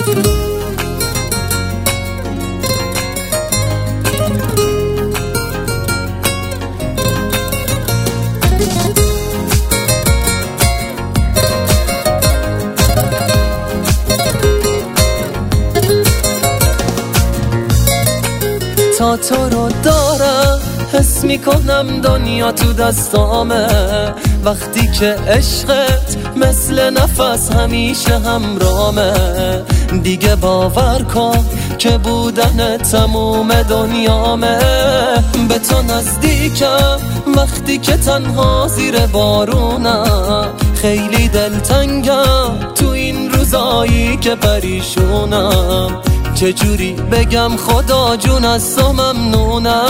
تا تو رو دارم حس میکنم دنیا تو دستامه، وقتی که عشقت مثل نفس همیشه همرامه. دیگه باور کن که بودن تموم دنیامه. به تو نزدیکم وقتی که تنها زیر بارونم، خیلی دلتنگم تو این روزایی که پریشونم. چجوری بگم خدا جون از تو ممنونم.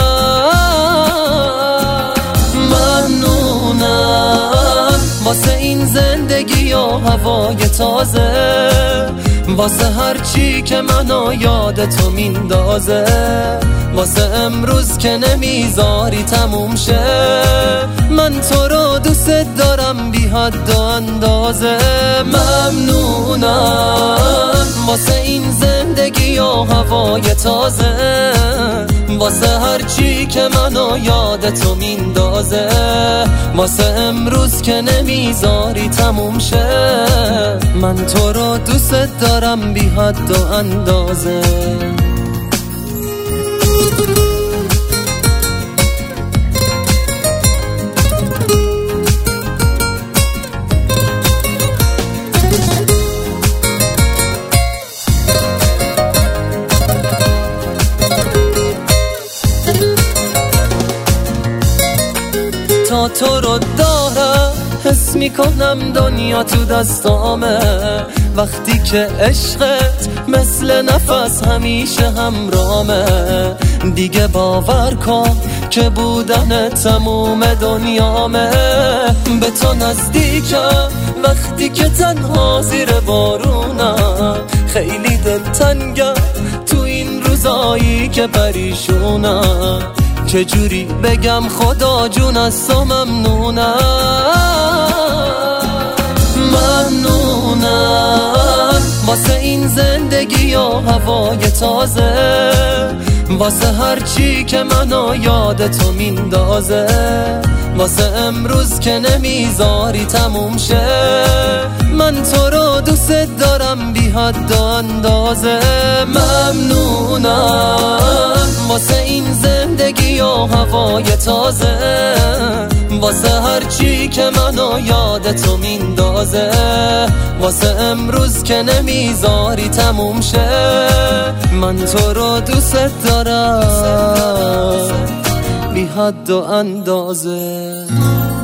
ممنونم واسه این زندگی و هوای تازه، واسه هر چی که منو یاد تو میندازه، واسه امروز که نمیذاری تموم شه. من تو رو دوست دارم بی حد و اندازه. ممنونم واسه این زندگی و هوای تازه، واسه هر چی که منو یاد تو میندازه، واسه امروز که نمیذاری تموم شه. من تو رو دوست دارم بی حد و اندازه. تا تو رو دارم حس میکنم دنیا تو دستامه، وقتی که عشقت مثل نفس همیشه همرامه. دیگه باور کن که بودن تموم دنیامه. به تو نزدیکم وقتی که تنها زیر بارونم، خیلی دلتنگم تو این روزایی که پریشونم. چجوری بگم خدا جون از تو ممنونم. ممنونم واسه این زندگی و هوای تازه، واسه هر چی که منو یاد تو میندازه، واسه امروز که نمیذاری تموم شه. من تو رو دوست دارم بی حد و اندازه. ممنونم واسه این زندگی و هوای تازه، واسه هر چی که منو یاد تو میندازه، واسه امروز که نمیذاری تموم شه. من تو رو دوست دارم بی حد و اندازه.